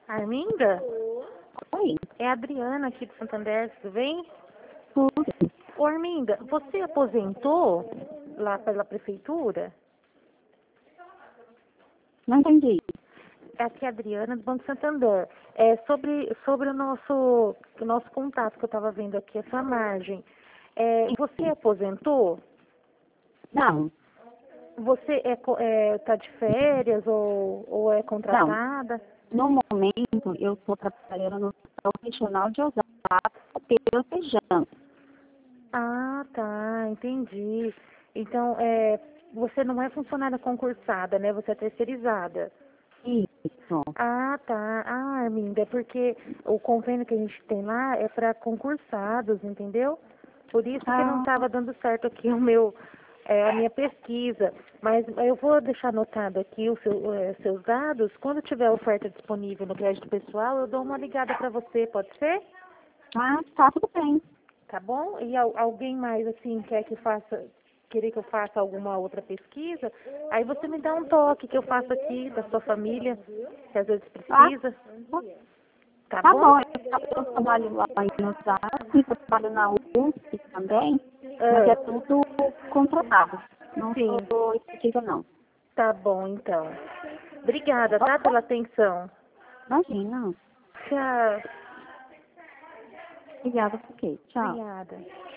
Arminda? Oi, É a Adriana aqui do Santander, tudo bem? tudo. Ô, Arminda, você aposentou lá pela prefeitura? Não entendi. Aqui é a Adriana do Banco Santander. É sobre o nosso contato que eu estava vendo aqui, essa margem. Você aposentou? Não, Você tá de férias ou é não. contratada? No momento, eu estou trabalhando no Hospital Regional de Osasco, pelo Feijão. Ah, tá, entendi. Então, você não é funcionária concursada, né? Você é terceirizada. Isso. Ah, tá. Ah, Arminda, é porque o convênio que a gente tem lá é para concursados, entendeu? Por isso que não Ah, estava dando certo aqui a minha pesquisa. Mas eu vou deixar anotado aqui seus dados. Quando tiver oferta disponível no crédito pessoal, eu dou uma ligada para você, pode ser? tá tudo bem. Tá bom? E alguém mais, assim, querer que eu faça alguma outra pesquisa, aí você me dá um toque que eu faço aqui da sua família, que às vezes Ah, precisa. Tá tá bom? bom. Eu trabalho lá em Osasco, eu trabalho na USP também, mas é Ah, tudo contratado. Não sim, sou efetiva, não. tá bom, então. Obrigada, Tá tá, bom? pela atenção. Imagina. Tchau. Obrigada, ok. Tchau. Obrigada.